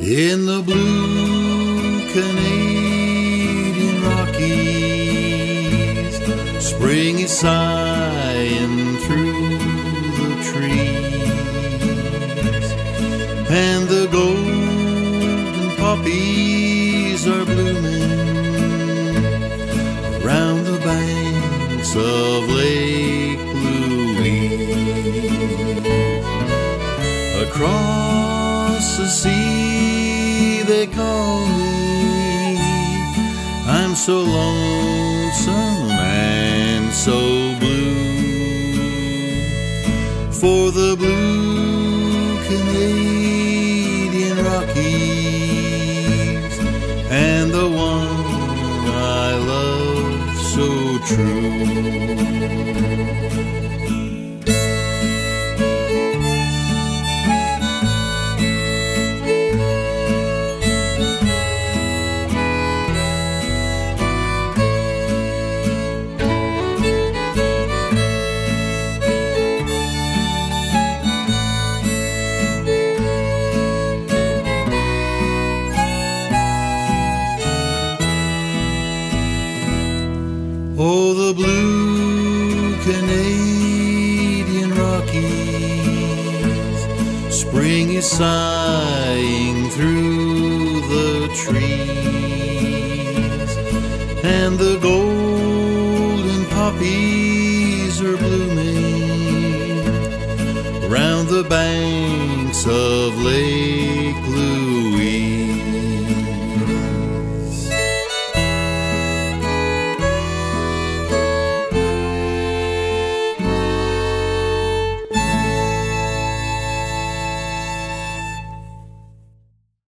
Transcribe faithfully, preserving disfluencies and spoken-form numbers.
In the blue Canadian Rockies, spring is sighing through the trees, and the golden poppies are blooming around the banks of Lake Louise. Across the sea they call me, I'm so lonesome and so blue, for the blue Canadian Rockies and the one I love so true. Oh, the blue Canadian Rockies, spring is sighing through the trees, and the golden poppies are blooming round the banks of Lake